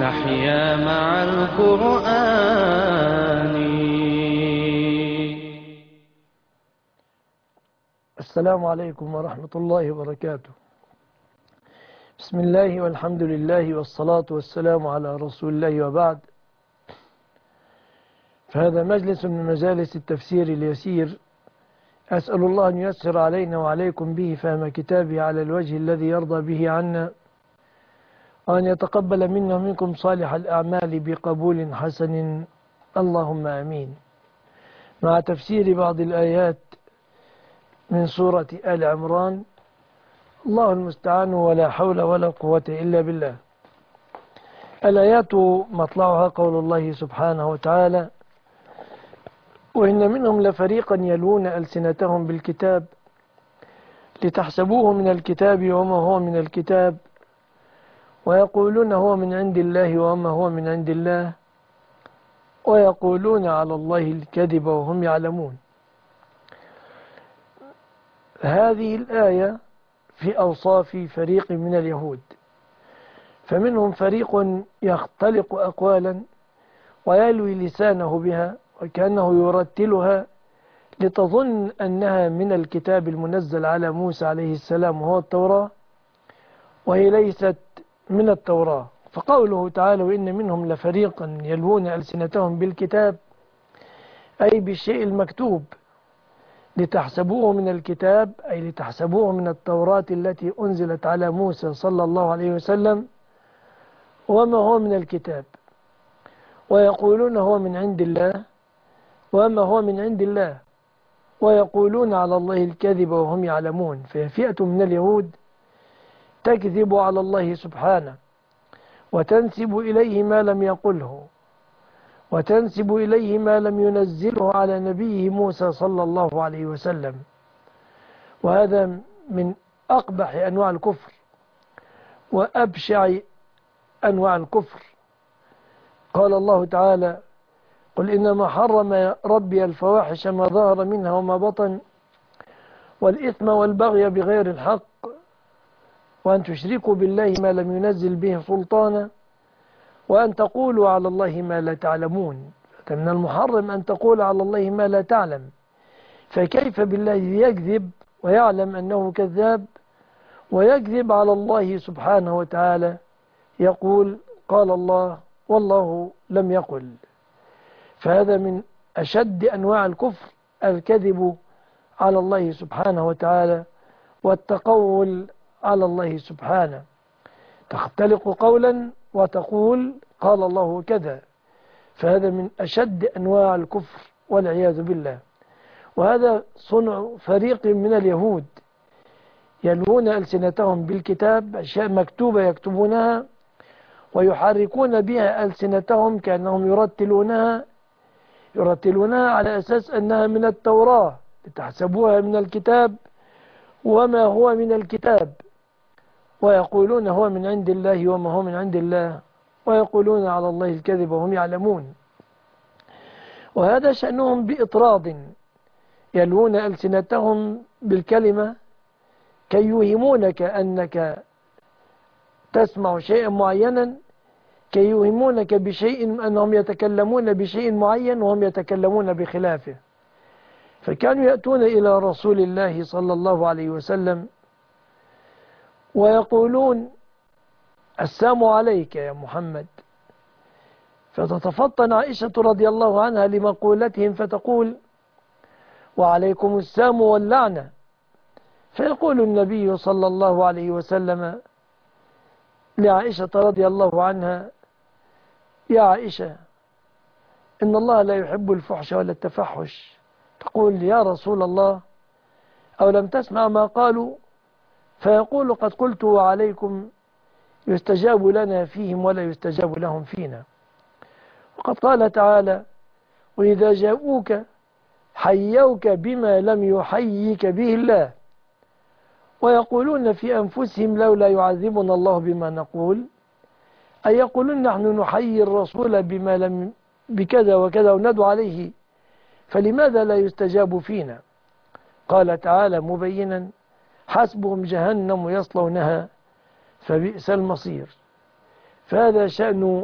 نحيا مع القرآن. السلام عليكم ورحمة الله وبركاته. بسم الله والحمد لله والصلاة والسلام على رسول الله، وبعد. فهذا مجلس من مجالس التفسير اليسير، أسأل الله أن ييسر علينا وعليكم به فهم كتابه على الوجه الذي يرضى به عنا، وأن يتقبل منا ومنكم صالح الأعمال بقبول حسن، اللهم آمين. مع تفسير بعض الآيات من سورة آل عمران، الله المستعان ولا حول ولا قوة إلا بالله. الآيات مطلعها قول الله سبحانه وتعالى: وإن منهم لفريقا يلوون ألسنتهم بالكتاب لتحسبوه من الكتاب وما هو من الكتاب ويقولون هو من عند الله وما هو من عند الله ويقولون على الله الكذب وهم يعلمون. هذه الآية في أوصاف فريق من اليهود، فمنهم فريق يختلق أقوالا ويلوي لسانه بها وكأنه يرتلها لتظن أنها من الكتاب المنزل على موسى عليه السلام وهو التوراة، وهي ليست من التوراة. فقوله تعالى: وإن منهم لفريقا يلوون ألسنتهم بالكتاب، أي بالشيء المكتوب، لتحسبوه من الكتاب، أي لتحسبوه من التوراة التي أنزلت على موسى صلى الله عليه وسلم، وما هو من الكتاب، ويقولون هو من عند الله وما هو من عند الله ويقولون على الله الكذب وهم يعلمون. ففئة من اليهود تكذب على الله سبحانه وتنسب إليه ما لم يقله، وتنسب إليه ما لم ينزله على نبيه موسى صلى الله عليه وسلم، وهذا من أقبح أنواع الكفر وأبشع أنواع الكفر. قال الله تعالى: قل إنما حرم ربي الفواحش ما ظهر منها وما بطن والإثم والبغي بغير الحق وأن تشركوا بالله ما لم ينزل به سلطانا وأن تقولوا على الله ما لا تعلمون. فمن المحرم أن تقول على الله ما لا تعلم، فكيف بالله يكذب ويعلم أنه كذاب، ويكذب على الله سبحانه وتعالى، يقول قال الله والله لم يقل. فهذا من أشد أنواع الكفر، الكذب على الله سبحانه وتعالى والتقول على الله سبحانه. تختلق قولا وتقول قال الله كذا، فهذا من أشد أنواع الكفر والعياذ بالله. وهذا صنع فريق من اليهود، يلوون ألسنتهم بالكتاب، أشياء مكتوبة يكتبونها ويحركون بها ألسنتهم كأنهم يرتلونها على أساس أنها من التوراة، لتحسبوها من الكتاب وما هو من الكتاب، ويقولون هو من عند الله وما هو من عند الله ويقولون على الله الكذب وهم يعلمون. وهذا شأنهم بإطراد، يلوون ألسنتهم بالكلمة كي يوهمونك أنك تسمع شيئا معينا، كي يوهمونك بشيء أنهم يتكلمون بشيء معين وهم يتكلمون بخلافه. فكانوا يأتون إلى رسول الله صلى الله عليه وسلم ويقولون السلام عليك يا محمد، فتتفطن عائشة رضي الله عنها لمقولتهم فتقول وعليكم السلام واللعنة. فيقول النبي صلى الله عليه وسلم لعائشة رضي الله عنها: يا عائشة، إن الله لا يحب الفحش ولا التفحش. تقول يا رسول الله، أو لم تسمع ما قالوا؟ فيقول قد قلت وعليكم يستجاب لنا فيهم ولا يستجاب لهم فينا. وقد قال تعالى: وإذا جاءوك حيوك بما لم يحيك به الله ويقولون في أنفسهم لولا يعذبنا الله بما نقول، أي يقولون نحن نحيي الرسول بما لم بكذا وكذا وندعو عليه، فلماذا لا يستجاب فينا؟ قال تعالى مبينا: حسبهم جهنم يصلونها فبئس المصير. فهذا شأن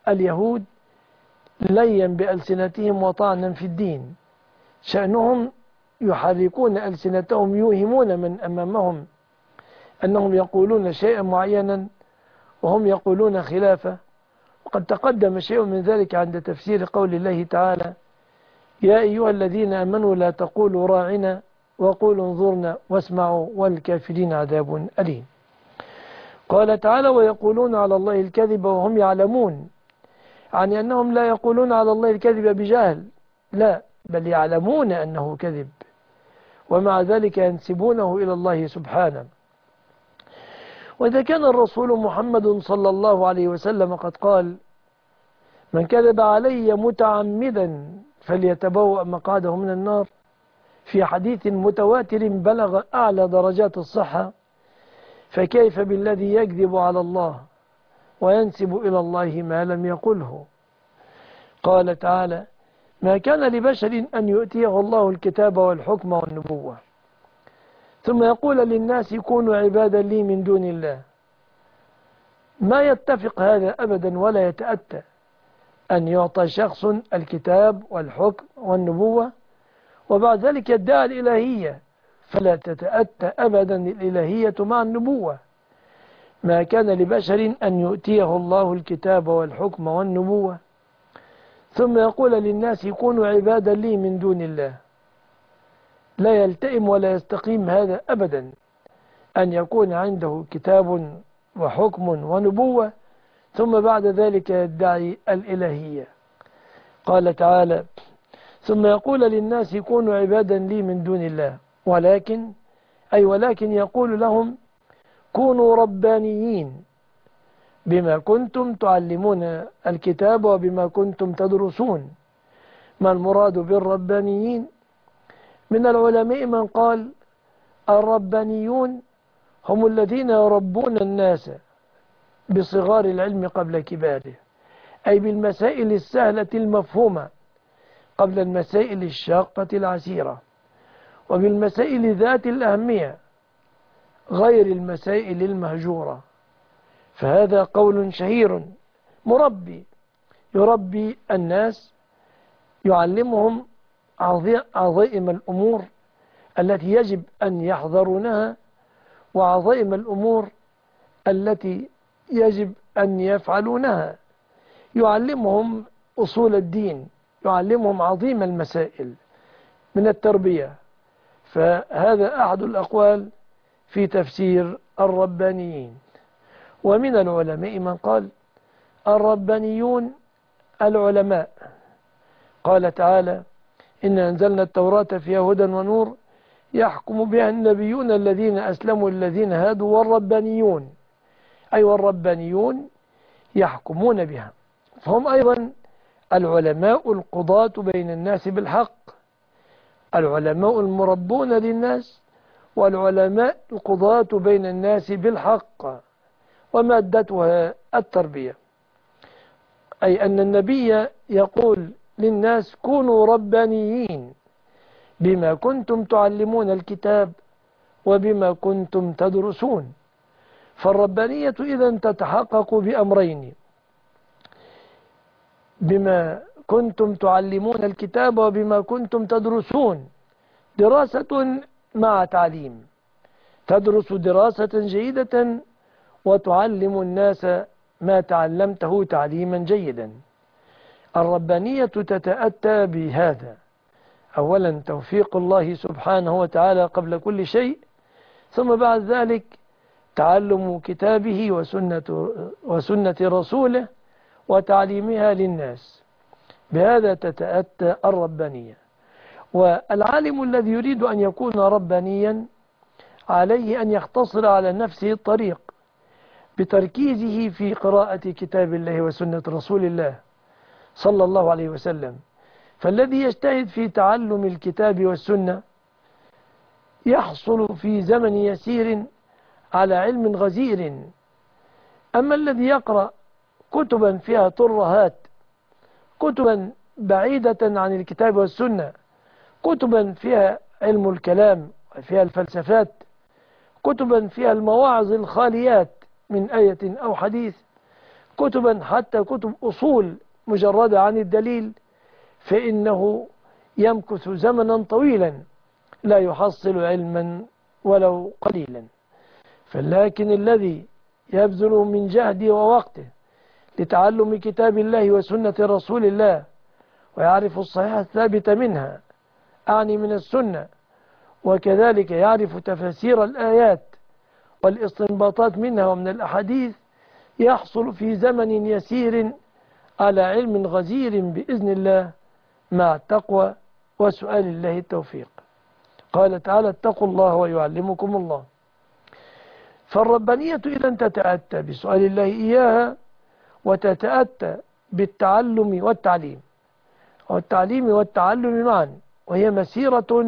اليهود ليا بألسنتهم وطعنا في الدين، شأنهم يحركون ألسنتهم يوهمون من أمامهم أنهم يقولون شيئا معينا وهم يقولون خلافه. وقد تقدم شيء من ذلك عند تفسير قول الله تعالى: يا أيها الذين آمنوا لا تقولوا راعنا وقولوا انظرنا واسمعوا والكافرين عذاب أليم. قال تعالى: ويقولون على الله الكذب وهم يعلمون، يعني أنهم لا يقولون على الله الكذب بجهل، لا، بل يعلمون أنه كذب، ومع ذلك ينسبونه إلى الله سبحانه. وإذا كان الرسول محمد صلى الله عليه وسلم قد قال: من كذب علي متعمدا فليتبوأ مقعده من النار، في حديث متواتر بلغ أعلى درجات الصحة، فكيف بالذي يكذب على الله وينسب إلى الله ما لم يقله؟ قال تعالى: ما كان لبشر أن يؤتيه الله الكتاب والحكم والنبوة ثم يقول للناس كونوا عبادا لي من دون الله. ما يتفق هذا أبدا ولا يتأتى أن يعطى شخص الكتاب والحكم والنبوة وبعد ذلك يدعي الإلهية، فلا تتأتى أبدا الإلهية مع النبوة. ما كان لبشر أن يؤتيه الله الكتاب والحكم والنبوة ثم يقول للناس كونوا عبادا لي من دون الله. لا يلتئم ولا يستقيم هذا أبدا، أن يكون عنده كتاب وحكم ونبوة ثم بعد ذلك يدعي الإلهية. قال تعالى: ثم يقول للناس كونوا عبادا لي من دون الله، ولكن يقول لهم كونوا ربانيين بما كنتم تعلمون الكتاب وبما كنتم تدرسون. ما المراد بالربانيين؟ من العلماء من قال الربانيون هم الذين يربون الناس بصغار العلم قبل كباره، أي بالمسائل السهلة المفهومة قبل المسائل الشاقة العسيرة، وبالمسائل ذات الأهمية غير المسائل المهجورة. فهذا قول شهير. مربي يربي الناس، يعلمهم عظائم الأمور التي يجب أن يحذرونها وعظائم الأمور التي يجب أن يفعلونها، يعلمهم أصول الدين، يعلمهم عظيم المسائل من التربية. فهذا أحد الأقوال في تفسير الربانيين. ومن العلماء من قال الربانيون العلماء. قال تعالى: إن أنزلنا التوراة فيها هدى ونور يحكم بها النبيون الذين أسلموا الذين هادوا والربانيون، أي والربانيون يحكمون بها، فهم أيضا العلماء القضاة بين الناس بالحق، العلماء المربون للناس والعلماء القضاة بين الناس بالحق، ومادتها التربية. أي أن النبي يقول للناس كونوا ربانيين بما كنتم تعلمون الكتاب وبما كنتم تدرسون. فالربانية إذن تتحقق بأمرين: بما كنتم تعلمون الكتاب وبما كنتم تدرسون، دراسة مع تعليم، تدرس دراسة جيدة وتعلم الناس ما تعلمته تعليما جيدا. الربانية تتأتى بهذا: أولا توفيق الله سبحانه وتعالى قبل كل شيء، ثم بعد ذلك تعلم كتابه وسنة رسوله وتعليمها للناس. بهذا تتأتى الربانية. والعالم الذي يريد أن يكون ربانيا عليه أن يختصر على نفسه الطريق بتركيزه في قراءة كتاب الله وسنة رسول الله صلى الله عليه وسلم. فالذي يجتهد في تعلم الكتاب والسنة يحصل في زمن يسير على علم غزير. أما الذي يقرأ كتبا فيها ترهات، كتبا بعيدة عن الكتاب والسنة، كتبا فيها علم الكلام وفيها الفلسفات، كتبا فيها المواعظ الخاليات من آية أو حديث، كتبا حتى كتب أصول مجردة عن الدليل، فإنه يمكث زمنا طويلا لا يحصل علما ولو قليلا. فلكن الذي يبذل من جهده ووقته لتعلم كتاب الله وسنة رسول الله ويعرف الصحيح الثابت منها، أعني من السنة، وكذلك يعرف تفاسير الآيات والاستنباطات منها ومن الأحاديث، يحصل في زمن يسير على علم غزير بإذن الله مع التقوى وسؤال الله التوفيق. قال تعالى: اتقوا الله ويعلمكم الله. فالربانية إذا تتأتى بسؤال الله إياها، وتتأتى بالتعلم والتعليم، والتعليم والتعلم معا، وهي مسيرة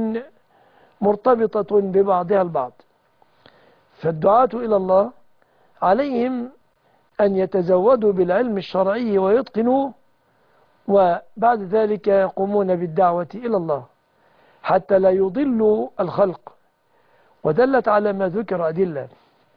مرتبطة ببعضها البعض. فالدعاة إلى الله عليهم أن يتزودوا بالعلم الشرعي ويتقنوه، وبعد ذلك يقومون بالدعوة إلى الله حتى لا يضلوا الخلق. ودلت على ما ذكر أدلة.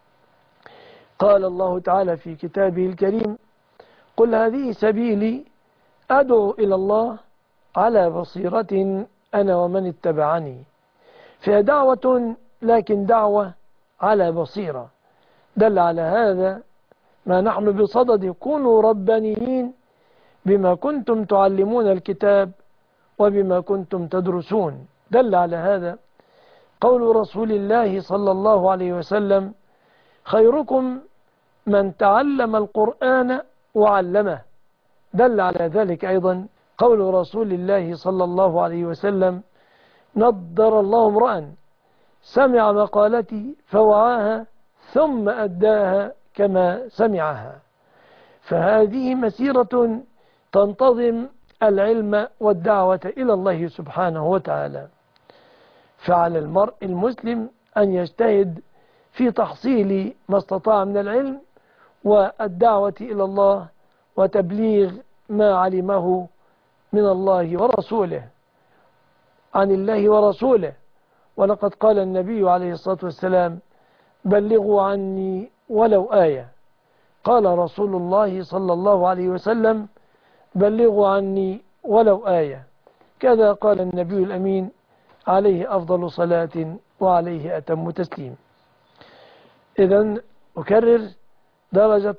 قال الله تعالى في كتابه الكريم: قل هذه سبيلي أدعو إلى الله على بصيرة أنا ومن اتبعني. فهي دعوة، لكن دعوة على بصيرة. دل على هذا ما نحن بصدد: كونوا ربانيين بما كنتم تعلمون الكتاب وبما كنتم تدرسون. دل على هذا قول رسول الله صلى الله عليه وسلم: خيركم من تعلم القرآن وعلمه. دل على ذلك أيضا قول رسول الله صلى الله عليه وسلم: نضر الله امرأ سمع مقالتي فوعاها ثم أداها كما سمعها. فهذه مسيرة تنتظم العلم والدعوة إلى الله سبحانه وتعالى. فعلى المرء المسلم أن يجتهد في تحصيل ما استطاع من العلم والدعوة إلى الله وتبليغ ما علمه من الله ورسوله، عن الله ورسوله. ولقد قال النبي عليه الصلاة والسلام: بلغوا عني ولو آية. قال رسول الله صلى الله عليه وسلم: بلغوا عني ولو آية. كذا قال النبي الأمين عليه أفضل صلاة وعليه أتم تسليم. إذن أكرر: درجة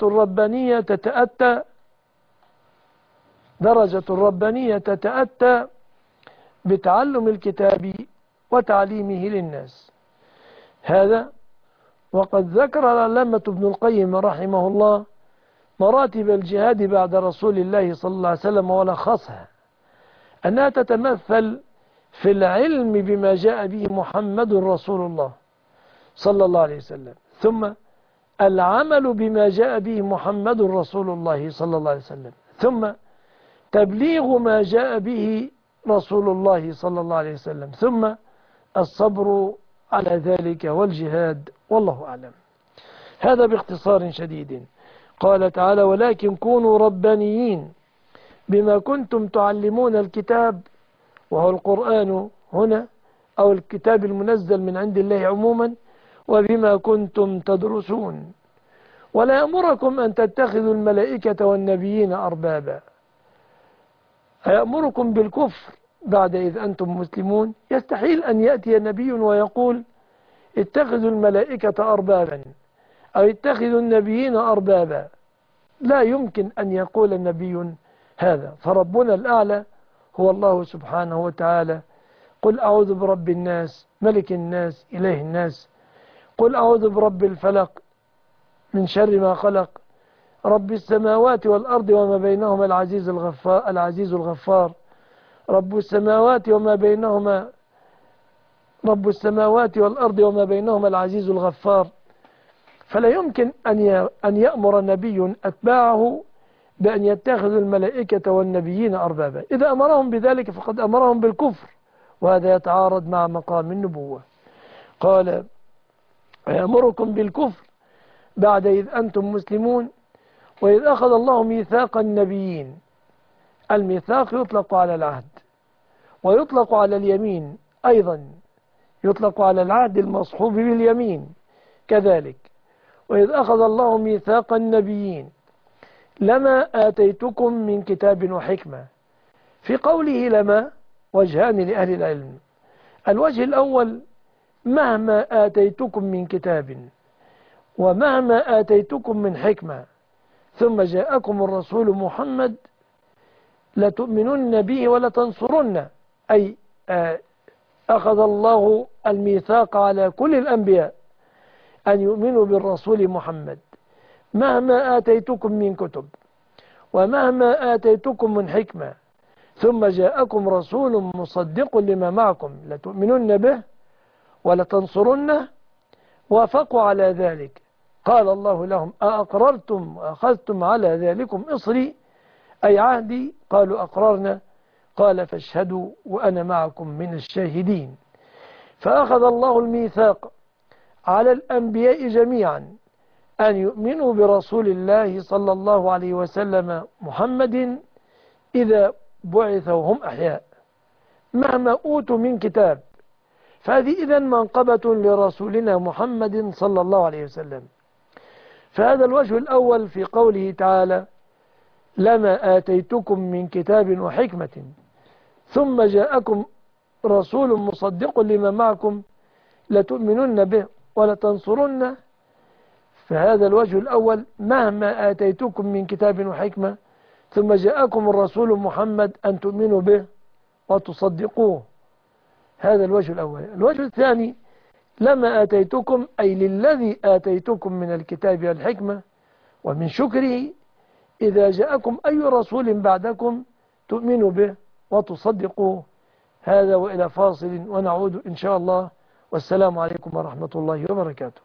الربانية تتأتى بتعلم الكتاب وتعليمه للناس. هذا وقد ذكر العلامة ابن القيم رحمه الله مراتب الجهاد بعد رسول الله صلى الله عليه وسلم، ولخصها أنها تتمثل في العلم بما جاء به محمد رسول الله صلى الله عليه وسلم، ثم العمل بما جاء به محمد رسول الله صلى الله عليه وسلم، ثم تبليغ ما جاء به رسول الله صلى الله عليه وسلم، ثم الصبر على ذلك والجهاد. والله أعلم. هذا باختصار شديد. قال تعالى: ولكن كونوا ربانيين بما كنتم تعلمون الكتاب، وهو القرآن هنا أو الكتاب المنزل من عند الله عموما، وبما كنتم تدرسون. ولا يأمركم أن تتخذوا الملائكة والنبيين أربابا. أيأمركم بالكفر بعد إذ أنتم مسلمون؟ يستحيل أن يأتي نبي ويقول اتخذوا الملائكة أربابا أو اتخذوا النبيين أربابا. لا يمكن أن يقول النبي هذا، فربنا الأعلى هو الله سبحانه وتعالى. قل أعوذ برب الناس ملك الناس إله الناس. قل أعوذ برب الفلق من شر ما خلق. رب السماوات والأرض وما بينهما العزيز الغفار. رب السماوات والأرض وما بينهما العزيز الغفار. فلا يمكن أن يأمر نبي أتباعه بأن يتخذوا الملائكة والنبيين أربابا. إذا أمرهم بذلك فقد أمرهم بالكفر، وهذا يتعارض مع مقام النبوة. قال: يأمركم بالكفر بعد إذ أنتم مسلمون. وإذ أخذ الله ميثاق النبيين. الميثاق يطلق على العهد ويطلق على اليمين أيضا، يطلق على العهد المصحوب باليمين كذلك. وإذ أخذ الله ميثاق النبيين لما آتيتكم من كتاب وحكمة. في قوله لما وجهان لأهل العلم. الوجه الأول مهما آتيتكم من كتاب ومهما آتيتكم من حكمة ثم جاءكم الرسول محمد لتؤمنن به ولتنصرن، أي أخذ الله الميثاق على كل الأنبياء أن يؤمنوا بالرسول محمد مهما آتيتكم من كتب ومهما آتيتكم من حكمة ثم جاءكم رسول مصدق لما معكم لتؤمنن به ولتنصرنه. وافقوا على ذلك. قال الله لهم أأقررتم وأخذتم على ذلكم إصري أي عهدي؟ قالوا أقررنا. قال فاشهدوا وأنا معكم من الشاهدين. فأخذ الله الميثاق على الأنبياء جميعا أن يؤمنوا برسول الله صلى الله عليه وسلم محمد إذا بعث وهم أحياء مهما أوتوا من كتاب. فهذه إذن منقبة لرسولنا محمد صلى الله عليه وسلم. فهذا الوجه الأول في قوله تعالى لما آتيتكم من كتاب وحكمة ثم جاءكم رسول مصدق لما معكم لتؤمنن به ولتنصرنه. فهذا الوجه الأول مهما آتيتكم من كتاب وحكمة ثم جاءكم الرسول محمد أن تؤمنوا به وتصدقوه. هذا الوجه الأول. الوجه الثاني لما آتيتكم أي للذي آتيتكم من الكتاب والحكمة ومن شكره إذا جاءكم أي رسول بعدكم تؤمنوا به وتصدقوه. هذا وإلى فاصل ونعود إن شاء الله، والسلام عليكم ورحمة الله وبركاته.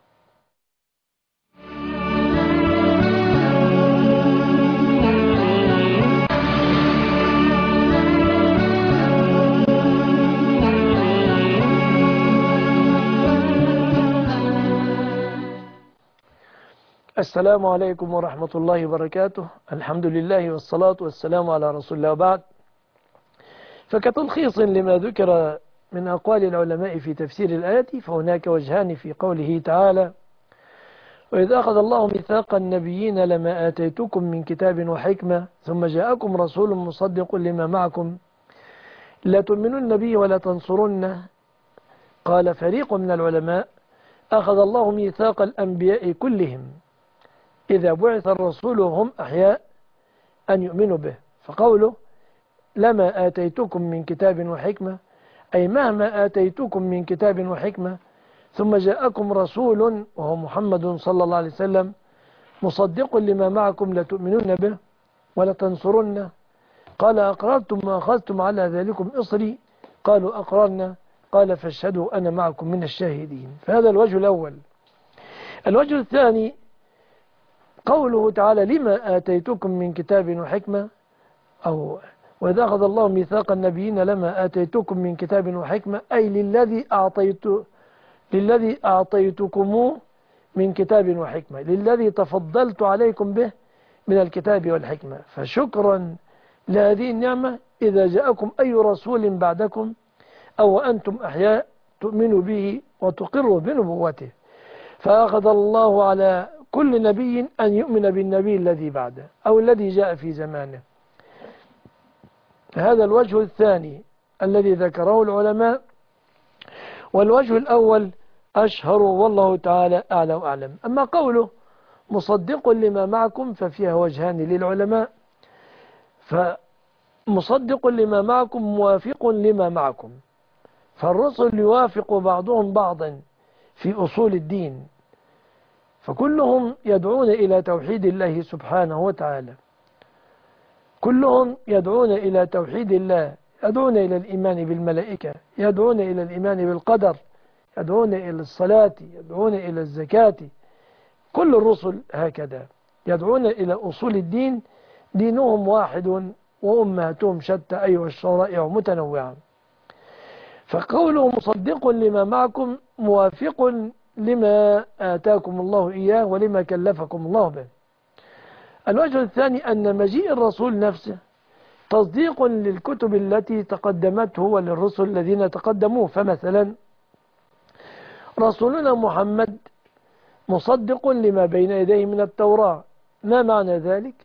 السلام عليكم ورحمة الله وبركاته. الحمد لله والصلاة والسلام على رسول الله، وبعد. فكتلخيص لما ذكر من أقوال العلماء في تفسير الآية، فهناك وجهان في قوله تعالى وإذ أخذ الله ميثاق النبيين لما آتيتكم من كتاب وحكمة ثم جاءكم رسول مصدق لما معكم لتؤمنن به ولتنصرنه. قال فريق من العلماء أخذ الله ميثاق الأنبياء كلهم إذا بعث الرسول وهم أحياء أن يؤمنوا به. فقوله لما آتيتكم من كتاب وحكمة أي مهما آتيتكم من كتاب وحكمة ثم جاءكم رسول وهو محمد صلى الله عليه وسلم مصدق لما معكم لتؤمنون به ولتنصرنه. قال أقررتم وأخذتم على ذلكم إصري؟ قالوا أقررنا. قال فاشهدوا أنا معكم من الشاهدين. فهذا الوجه الأول. الوجه الثاني قوله تعالى لما آتيتكم من كتاب وحكمة، أو وإذا أخذ الله ميثاق النبيين لما آتيتكم من كتاب وحكمة أي للذي أعطيتكموه من كتاب وحكمة، للذي تفضلت عليكم به من الكتاب والحكمة. فشكرا لهذه النعمة إذا جاءكم أي رسول بعدكم أو أنتم أحياء تؤمنوا به وتقروا بنبوته. فأخذ الله على كل نبي أن يؤمن بالنبي الذي بعده أو الذي جاء في زمانه. هذا الوجه الثاني الذي ذكره العلماء. والوجه الأول أشهر والله تعالى أعلى وأعلم. أما قوله مصدق لما معكم ففيها وجهان للعلماء. فمصدق لما معكم موافق لما معكم، فالرسل يوافق بعضهم بعضا في أصول الدين، فكلهم يدعون إلى توحيد الله سبحانه وتعالى، كلهم يدعون إلى توحيد الله، يدعون إلى الإيمان بالملائكة، يدعون إلى الإيمان بالقدر، يدعون إلى الصلاة، يدعون إلى الزكاة. كل الرسل هكذا يدعون إلى أصول الدين. دينهم واحد وأمهاتهم شتى، أي والشرائع متنوعة. فقوله مصدق لما معكم موافق لما آتاكم الله إياه ولما كلفكم الله به. الوجه الثاني أن مجيء الرسول نفسه تصديق للكتب التي تقدمته وللرسل الذين تقدموه. فمثلا رسولنا محمد مصدق لما بين يديه من التوراة. ما معنى ذلك؟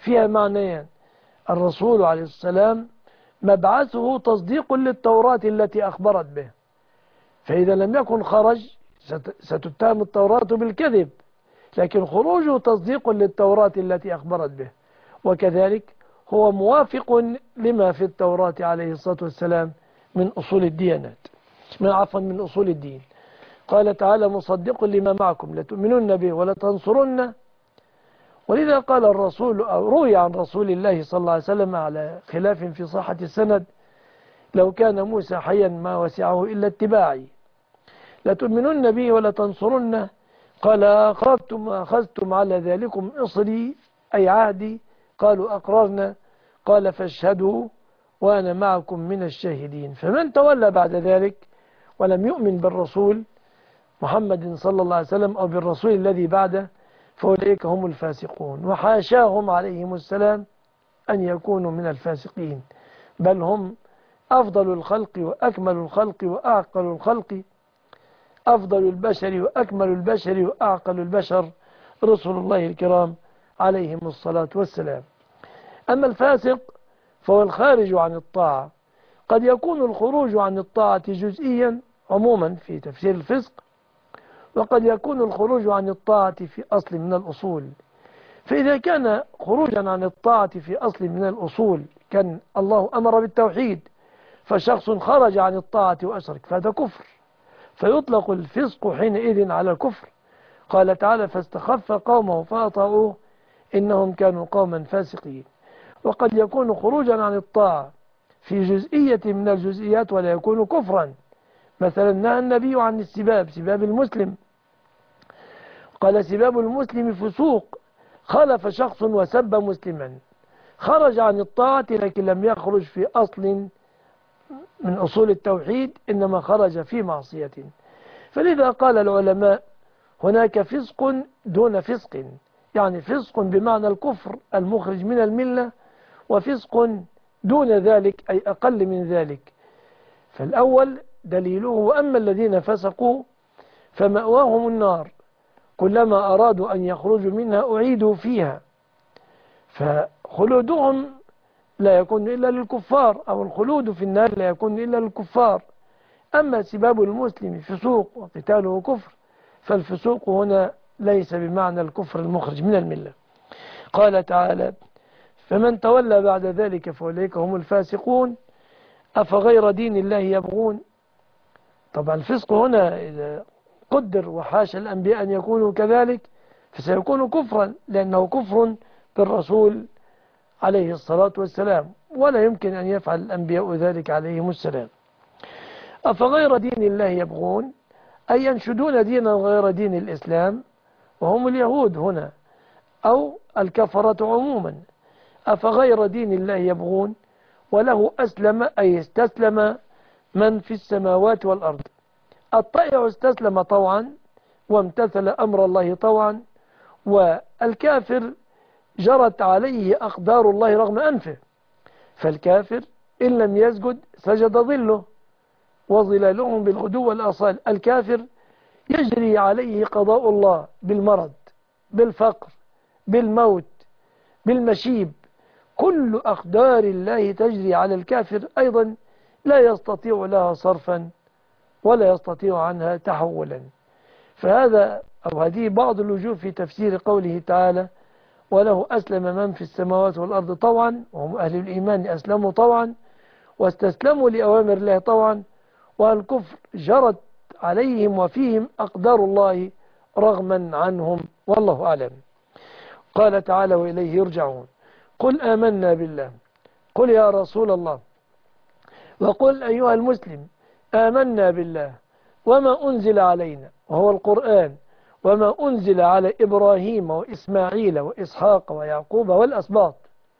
فيها معنيان: الرسول عليه السلام مبعثه تصديق للتوراة التي أخبرت به، فإذا لم يكن خرج ستتهم التوراة بالكذب، لكن خروجه تصديق للتوراة التي أخبرت به. وكذلك هو موافق لما في التوراة عليه الصلاة والسلام من أصول الديانات، من أصول الدين. قال تعالى: مصدق لما معكم لتؤمنن به ولتنصرنه. ولذا قال الرسول، أو روي عن رسول الله صلى الله عليه وسلم على خلاف في صحة السند: لو كان موسى حيا ما وسعه إلا اتباعي، لتؤمنن به ولتنصرنه. قال: أقررتم وأخذتم على ذلكم إصري أي عهدي؟ قالوا: أقررنا. قال: فاشهدوا وأنا معكم من الشاهدين. فمن تولى بعد ذلك ولم يؤمن بالرسول محمد صلى الله عليه وسلم أو بالرسول الذي بعده فأولئك هم الفاسقون، وحاشاهم عليهم السلام أن يكونوا من الفاسقين، بل هم أفضل الخلق وأكمل الخلق وأعقل الخلق، أفضل البشر وأكمل البشر وأعقل البشر رسل الله الكرام عليهم الصلاة والسلام. أما الفاسق فهو الخارج عن الطاعة. قد يكون الخروج عن الطاعة جزئيا عموما في تفسير الفسق، وقد يكون الخروج عن الطاعة في أصل من الأصول. فإذا كان خروجا عن الطاعة في أصل من الأصول، كان الله أمر بالتوحيد فشخص خرج عن الطاعة وأشرك، فهذا كفر، فيطلق الفسق حينئذ على الكفر. قال تعالى: فاستخف قومه فأطاعوه إنهم كانوا قوما فاسقين. وقد يكون خروجا عن الطاعة في جزئية من الجزئيات ولا يكون كفرا. مثلا نهى النبي عن السباب، سباب المسلم، قال: سباب المسلم فسوق. خالف شخص وسب مسلما، خرج عن الطاعة لكن لم يخرج في أصل من أصول التوحيد، إنما خرج في معصية. فلذا قال العلماء: هناك فسق دون فسق، يعني فسق بمعنى الكفر المخرج من الملة، وفسق دون ذلك أي أقل من ذلك. فالأول دليله: وأما الذين فسقوا فمأواهم النار كلما أرادوا أن يخرجوا منها أعيدوا فيها. فخلودهم لا يكون إلا للكفار، أو الخلود في النار لا يكون إلا للكفار. أما سباب المسلم فسوق وقتاله كفر، فالفسوق هنا ليس بمعنى الكفر المخرج من الملة. قال تعالى: فمن تولى بعد ذلك فأولئك هم الفاسقون أفغير دين الله يبغون. طبعا الفسق هنا إذا قدر وحاشا الأنبياء أن يكونوا كذلك فسيكون كفرا، لأنه كفر بالرسول عليه الصلاة والسلام، ولا يمكن أن يفعل الأنبياء ذلك عليهم السلام. أفغير دين الله يبغون أي ينشدون دينا غير دين الإسلام، وهم اليهود هنا أو الكفرة عموما. أفغير دين الله يبغون وله أسلم أي استسلم من في السماوات والأرض. الطائع استسلم طوعا وامتثل أمر الله طوعا، والكافر جرت عليه أقدار الله رغم أنفه. فالكافر إن لم يسجد سجد ظله وظلالهم بالغدو والآصال. الكافر يجري عليه قضاء الله بالمرض، بالفقر، بالموت، بالمشيب. كل أقدار الله تجري على الكافر أيضا، لا يستطيع لها صرفا ولا يستطيع عنها تحولا. فهذا أو هذه بعض الوجوه في تفسير قوله تعالى: وله أسلم من في السماوات والأرض طوعا، وهم أهل الإيمان أسلموا طوعا واستسلموا لأوامر الله طوعا، والكفر جرت عليهم وفيهم أقدار الله رغما عنهم، والله أعلم. قال تعالى: وإليه يرجعون. قل آمنا بالله، قل يا رسول الله، وقل أيها المسلم: آمنا بالله وما أنزل علينا وهو القرآن، وما أنزل على إبراهيم وإسماعيل وإسحاق ويعقوب والأسباط.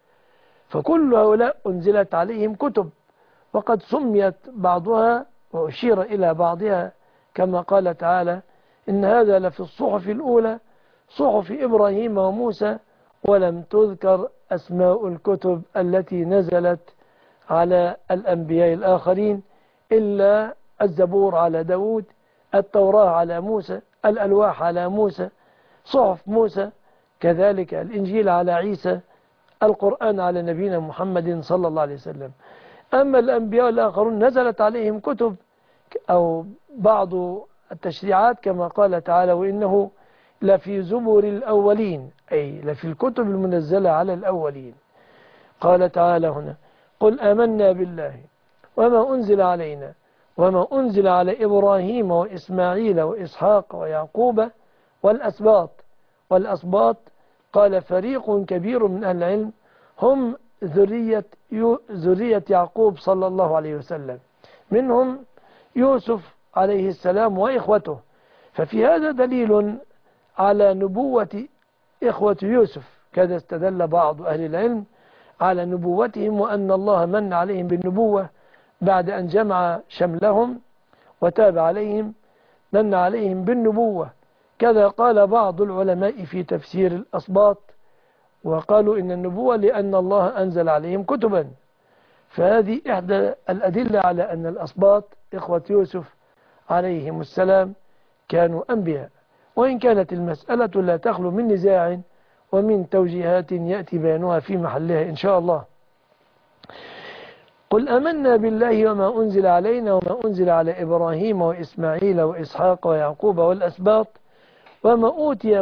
فكل هؤلاء أنزلت عليهم كتب، وقد سميت بعضها وأشير إلى بعضها كما قال تعالى: إن هذا لفي الصحف الأولى صحف إبراهيم وموسى، ولم تذكر أسماء الكتب التي نزلت على الأنبياء الآخرين إلا الزبور على داود، التوراة على موسى، الألواح على موسى، صحف موسى، كذلك الإنجيل على عيسى القرآن على نبينا محمد صلى الله عليه وسلم. أما الأنبياء الآخرون نزلت عليهم كتب أو بعض التشريعات كما قال تعالى وإنه لفي زبر الأولين، أي لفي الكتب المنزلة على الأولين. قال تعالى هنا: قل آمنا بالله وما أنزل علينا وما أنزل على إبراهيم وإسماعيل وإسحاق ويعقوب والأسباط قال فريق كبير من أهل العلم هم ذرية يعقوب صلى الله عليه وسلم، منهم يوسف عليه السلام وإخوته. ففي هذا دليل على نبوة إخوة يوسف، كذا استدل بعض أهل العلم على نبوتهم وأن الله من عليهم بالنبوة بعد أن جمع شملهم وتاب عليهم، من عليهم بالنبوة. كذا قال بعض العلماء في تفسير الأسباط، وقالوا إن النبوة لأن الله أنزل عليهم كتبا. فهذه إحدى الأدلة على أن الأسباط إخوة يوسف عليهم السلام كانوا أنبياء، وإن كانت المسألة لا تخلو من نزاع ومن توجيهات يأتي بيانها في محلها إن شاء الله. قل آمنا بالله وما أنزل علينا وما أنزل على إبراهيم وإسماعيل وإسحاق ويعقوب والأسباط وما أوتي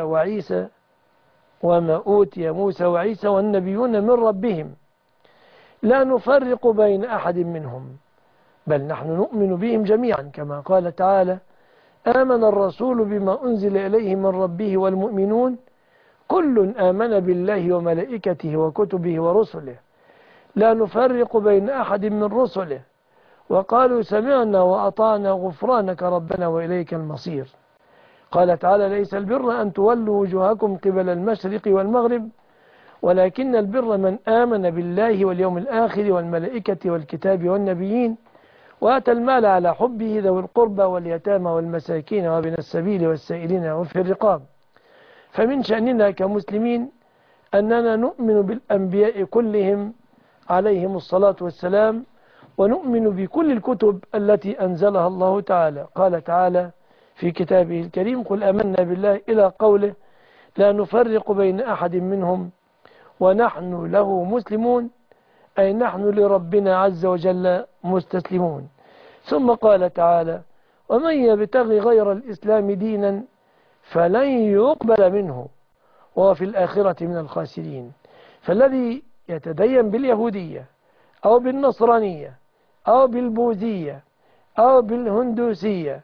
موسى وعيسى والنبيون من ربهم لا نفرق بين أحد منهم بل نحن نؤمن بهم جميعا، كما قال تعالى: آمن الرسول بما أنزل إليه من ربه والمؤمنون كل آمن بالله وملائكته وكتبه ورسله لا نفرق بين أحد من رسله وقالوا سمعنا وأطعنا غفرانك ربنا وإليك المصير. قال تعالى: ليس البر أن تولوا وجوهكم قبل المشرق والمغرب ولكن البر من آمن بالله واليوم الآخر والملائكة والكتاب والنبيين وآتى المال على حبه ذوي القربى واليتامى والمساكين وابن السبيل والسائلين وفي الرقاب. فمن شأننا كمسلمين أننا نؤمن بالأنبياء كلهم عليهم الصلاة والسلام، ونؤمن بكل الكتب التي أنزلها الله تعالى. قال تعالى في كتابه الكريم: قل آمنا بالله إلى قوله: لا نفرق بين أحد منهم ونحن له مسلمون، أي نحن لربنا عز وجل مستسلمون. ثم قال تعالى: ومن يبتغي غير الإسلام دينا فلن يقبل منه وهو في الآخرة من الخاسرين. فالذي يتدين باليهودية أو بالنصرانية أو بالبوذية أو بالهندوسية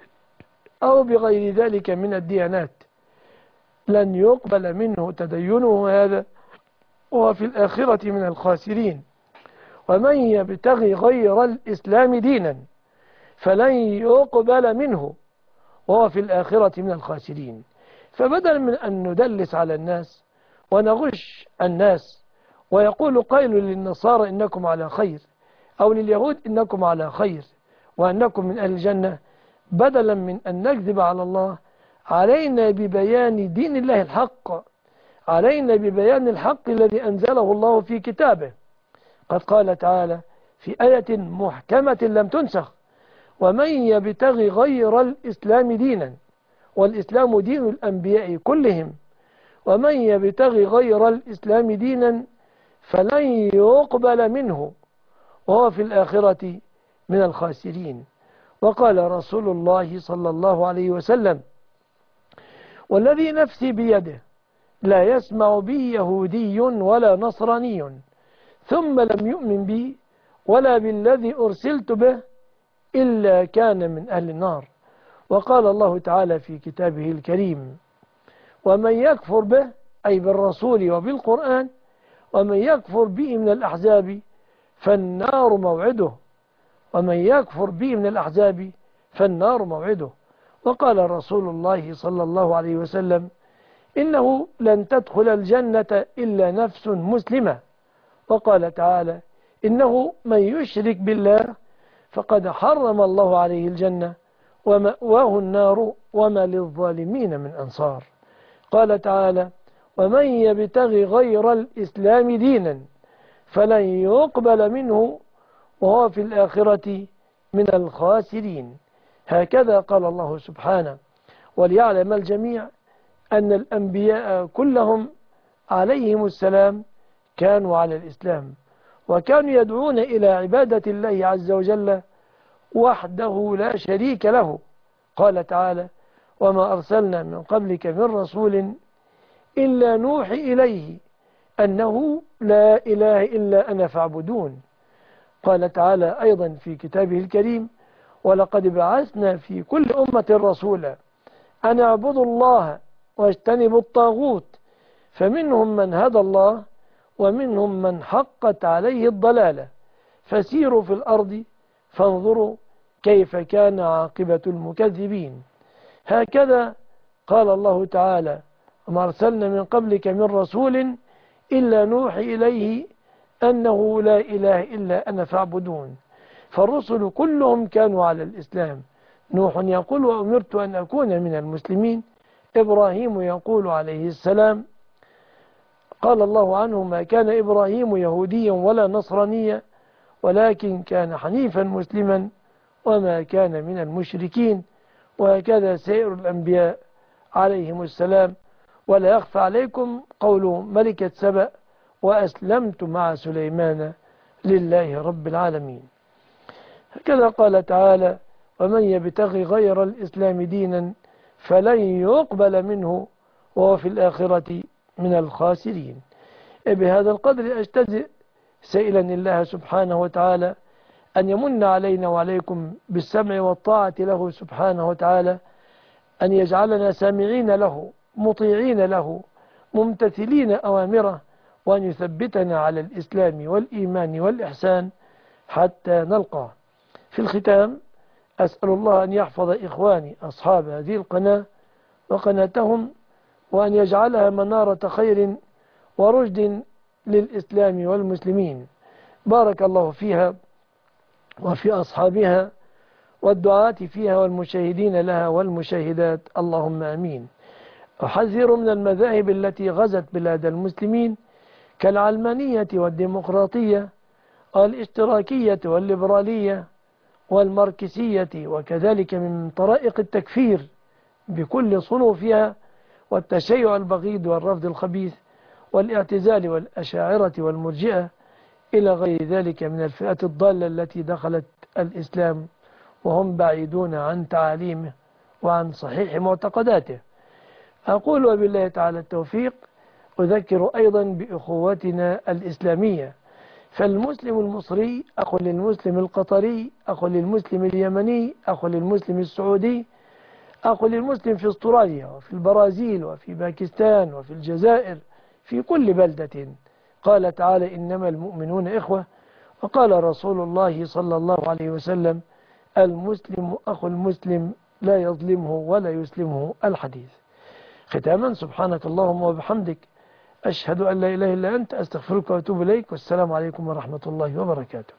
أو بغير ذلك من الديانات لن يقبل منه تدينه هذا وهو في الآخرة من الخاسرين. ومن يبتغي غير الإسلام دينا فلن يقبل منه وهو في الآخرة من الخاسرين. فبدلا من أن ندلس على الناس ونغش الناس ويقول قائل للنصارى إنكم على خير أو لليهود إنكم على خير وأنكم من أهل الجنة، بدلا من أن نكذب على الله علينا ببيان دين الله الحق، علينا ببيان الحق الذي أنزله الله في كتابه. قد قال تعالى في آية محكمة لم تنسخ: ومن يبتغي غير الإسلام دينا، والإسلام دين الأنبياء كلهم، ومن يبتغي غير الإسلام دينا فلن يقبل منه وهو في الآخرة من الخاسرين. وقال رسول الله صلى الله عليه وسلم: والذي نفسي بيده لا يسمع بي يهودي ولا نصراني ثم لم يؤمن بي ولا بالذي أرسلت به إلا كان من أهل النار. وقال الله تعالى في كتابه الكريم: ومن يكفر به، أي بالرسول وبالقرآن، ومن يكفر به من الأحزاب فالنار موعده، ومن يكفر به من الأحزاب فالنار موعده. وقال رسول الله صلى الله عليه وسلم: إنه لن تدخل الجنة إلا نفس مسلمة. وقال تعالى: إنه من يشرك بالله فقد حرم الله عليه الجنة ومأواه النار وما للظالمين من أنصار. قال تعالى: ومن يبتغي غير الإسلام دينا فلن يقبل منه وهو في الآخرة من الخاسرين. هكذا قال الله سبحانه. وليعلم الجميع أن الأنبياء كلهم عليهم السلام كانوا على الإسلام، وكانوا يدعون إلى عبادة الله عز وجل وحده لا شريك له. قال تعالى: وما أرسلنا من قبلك من رسول إلا نوحي إليه أنه لا إله إلا أنا فاعبدون. قال تعالى أيضا في كتابه الكريم: ولقد بعثنا في كل أمة رسولا أن اعبدوا الله واجتنبوا الطاغوت، فمنهم من هدى الله ومنهم من حقت عليه الضلالة، فسيروا في الأرض فانظروا كيف كان عاقبة المكذبين. هكذا قال الله تعالى: وما أرسلنا من قبلك من رسول إلا نوحي إليه أنه لا إله إلا أنا فاعبدون. فالرسل كلهم كانوا على الإسلام. نوح يقول: وأمرت أن أكون من المسلمين. إبراهيم يقول عليه السلام: قال الله عنه: ما كان إبراهيم يهوديا ولا نصرانيا ولكن كان حنيفا مسلما وما كان من المشركين. وهكذا سائر الأنبياء عليهم السلام. ولا يخفى عليكم قول ملكة سبأ: وأسلمت مع سليمان لله رب العالمين. هكذا قال تعالى: ومن يبتغي غير الإسلام دينا فلن يقبل منه وهو في الآخرة من الخاسرين. بهذا القدر أجتزئ سائلا الله سبحانه وتعالى أن يمن علينا وعليكم بالسمع والطاعة له سبحانه وتعالى، أن يجعلنا سامعين له مطيعين له ممتثلين أوامره، وأن يثبتنا على الإسلام والإيمان والإحسان حتى نلقاه. في الختام أسأل الله أن يحفظ إخواني أصحاب هذه القناة وقناتهم، وأن يجعلها منارة خير ورشد للإسلام والمسلمين. بارك الله فيها وفي أصحابها والدعاة فيها والمشاهدين لها والمشاهدات، اللهم آمين. أحذر من المذاهب التي غزت بلاد المسلمين كالعلمانية والديمقراطية والاشتراكية والليبرالية والماركسية، وكذلك من طرائق التكفير بكل صنوفها والتشيع البغيض والرفض الخبيث والاعتزال والأشاعرة والمرجئة إلى غير ذلك من الفئات الضالة التي دخلت الإسلام وهم بعيدون عن تعاليمه وعن صحيح معتقداته. أقول وبالله تعالى التوفيق. أذكر أيضا بأخوتنا الإسلامية، فالمسلم المصري أخو للمسلم القطري، أخو للمسلم اليمني، أخو للمسلم السعودي، أخو للمسلم في استراليا وفي البرازيل وفي باكستان وفي الجزائر، في كل بلدة. قال تعالى: إنما المؤمنون إخوة. وقال رسول الله صلى الله عليه وسلم: المسلم أخو المسلم لا يظلمه ولا يسلمه. الحديث. ختاما، سبحانك اللهم وبحمدك، أشهد أن لا إله إلا أنت، أستغفرك وأتوب إليك، والسلام عليكم ورحمة الله وبركاته.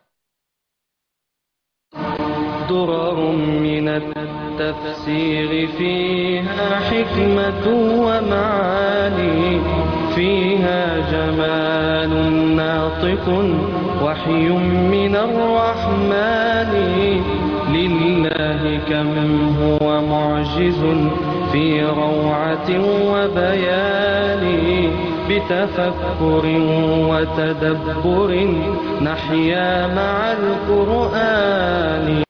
درر من التفسير فيها حكمة ومعاني، فيها جمال ناطق وحي من الرحمن. لله كم هو معجز في روعة وبيان، بتفكر وتدبر نحيا مع القرآن.